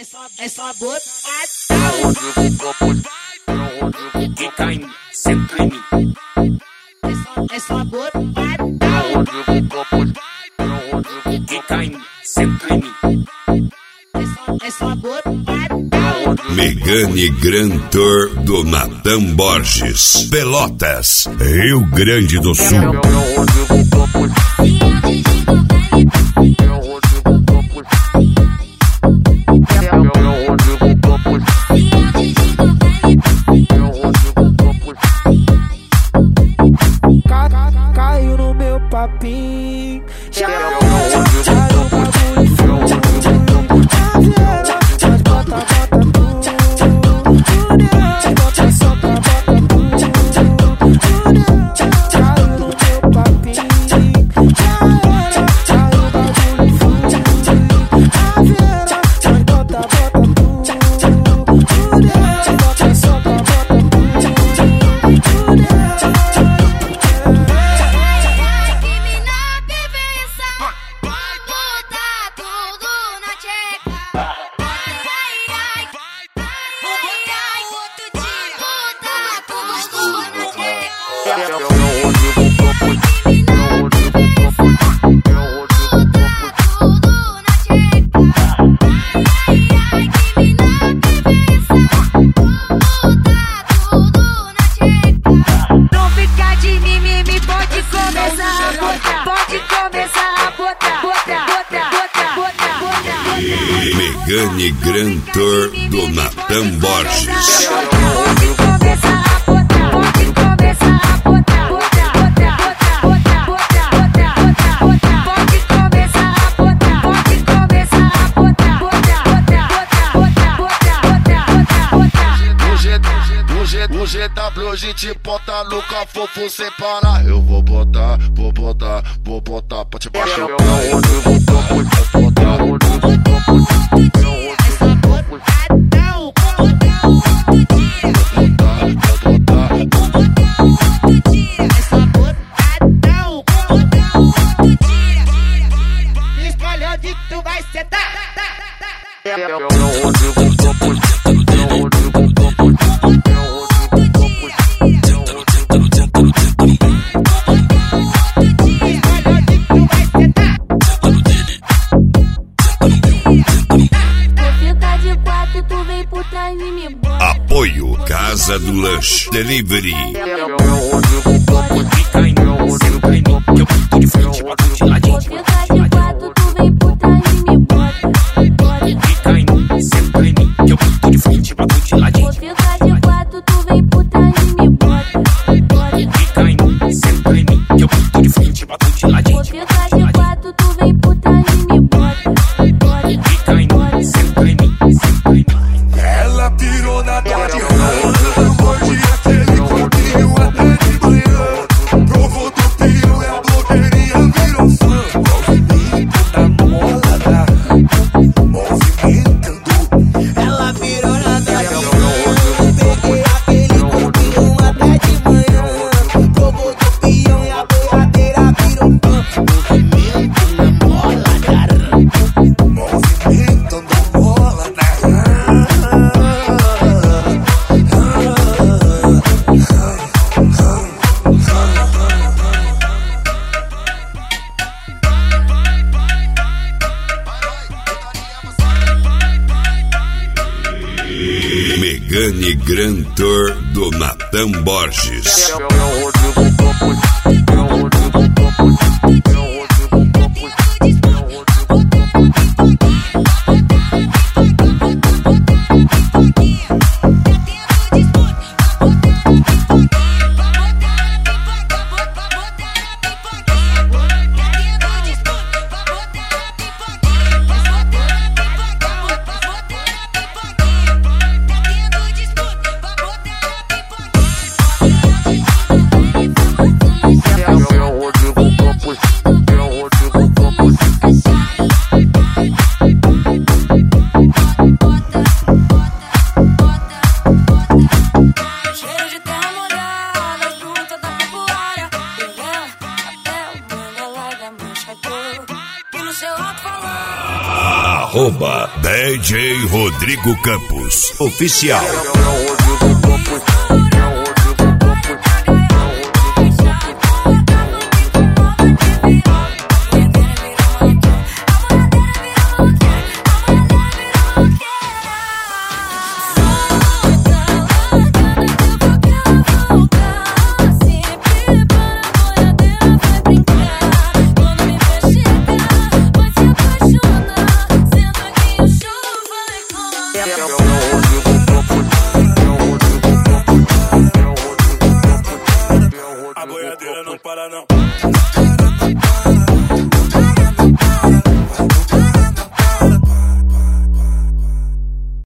É só botadão. Que cai em mim, senta em mim. É só botadão. Que cai em mim, senta em mim. É só botadão. Megane Grand Tour do Natan Borges, Pelotas, Rio Grande do Sul. Caiu no meu papinho, já Não fica de mimimi, pode começar a botar. Pode começar a botar. Megane Grand Tour do Natan Borges. Pode começar a botar. Pode começar a botar. Pode começar a botar. Pode começar a botar. O GW a gente bota no cafofo sem parar. Eu vou botar pra te baixar. Eu vou botar. Escolhe onde tu vai sentar. Apoio Casa do Lanche Delivery. Ela pirou na dor de ramo, hoje aquele corpinho até de manhã. Provou do pio, é a blogueirinha virou fã. Movimento da mola, movimentando. ela virou na dor. Peguei aquele corpinho até de manhã. Provou do pião e a boiadeira virou fã. Movimento na mola, Movimentando mola na Megane Grand Tour do Natan Borges. Rodrigo Campos, oficial.